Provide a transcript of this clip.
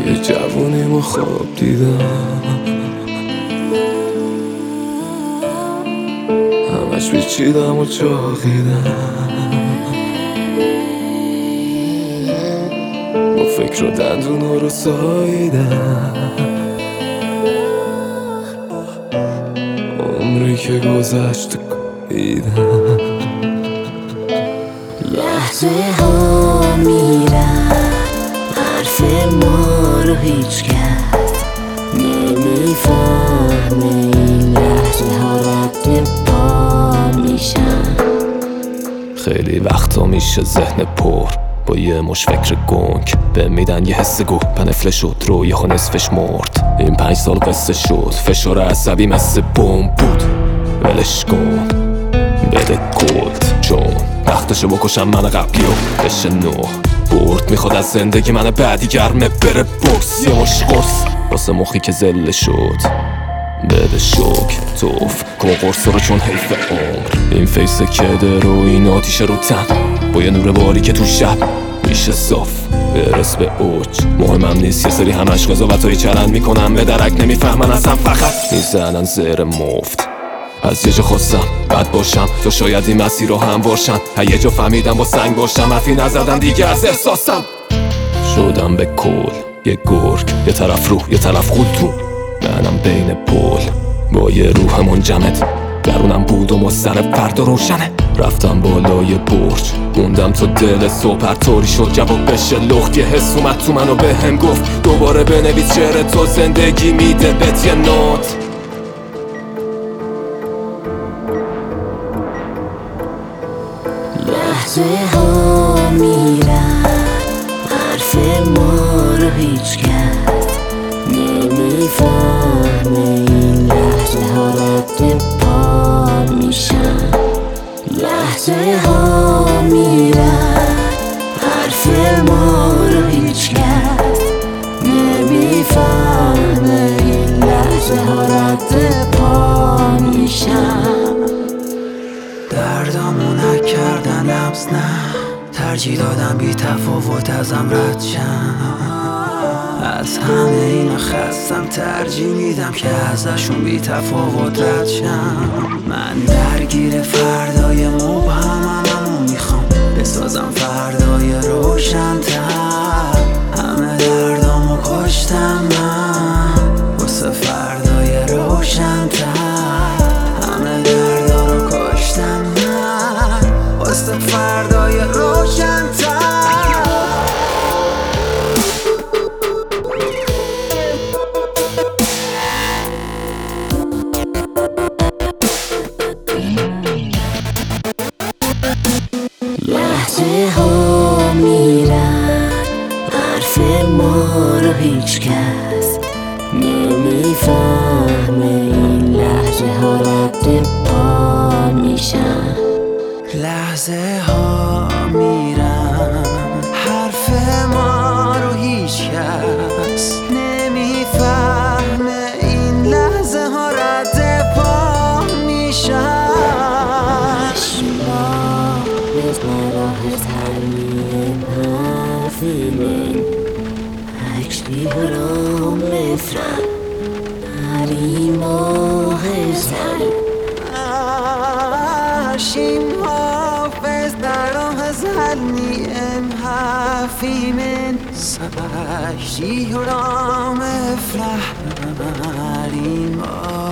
یه جوونیمو خواب دیدم، همش پیچیدم و چاقیدم، با فکر و دندونا رو ساییدم. عمری که گذشت دیدم، لحظه ها میرن، حرف ما رو هیچ کس نمیفهمه. این لحظه ها رد پا میشن. خیلی وقتا میشه ذهن پر با یه مش فکر گنگ، به میدن یه حس گوه پنفله شد رو یه نصفش مرد. این 5 سال قصه شد، فشار عصبی مثل بمب بود. ولش کن بده کلد، چون وقتشو بکشم من قبلی و بشه نو. برد میخواد از زندگی من بعدی گرمه بره بکس. یه مش قرص واسه مخی که زله شد، بده شک توف کن قرص رو چون حیف عمر. این فیس کده رو این آتیشه رو تن، با یه نور باری که تو شب میشه صاف برس به اوج. مهمم نیست یه سری همش قضاوتایی چرند میکنن به درک، نمیفهمن اصلا فقط میزنن زیر مفت. از یه جا خواستم بد باشم تو شاید این مسیر رو هم باشن، یه جا فهمیدم با سنگ باشم حرفی نزدم دیگه از احساسم. شدم به کل یه گرگ، یه طرف روح یه طرف قلتون. منم بین پل با یه روح منجمد، درونم بود و مستر فردا روشنه. رفتم بالای برج موندم تو دل صبح، هر طوری شد جواب بشه لخت. یه حس اومد تو منو به هم گفت دوباره بنویس شعر تو، زندگی میده بهت یه نوت. لحظه ها میرن، حرف ما رو هیچ کس نمیفهمه. این لحظه ها رد پا میشن. لحظه ها میرن، حرف ما رو هیچ کس نمیفهمه. این لحظه ها رد پا میشن. دردامو نکردن لمس، نه ترجیح دادم بی تفاوت ازم رد شم. از همه اینا خستم، ترجیح میدم که ازشون بی تفاوت رد شم. من درگیر فردای مبهمم، همو میخوام بسازم فردای روشن‌تر. همه دردامو کشتم من واسه فردای روشن‌تر. همه دردا رو کشتم من واسه فردای روشن‌تر. لحظه ها میرن، حرف ما رو هیچ کس نمیفهمه. این لحظه ها رد پا میشن. لحظه ها میرن، حرف ما رو هیچ کس نمیفهمه. این لحظه ها رد پا میشن. Hörm fram här i måhässan. Ashim hafez daram hazalni em hafimen. Sashi hörm fram här i måhässan.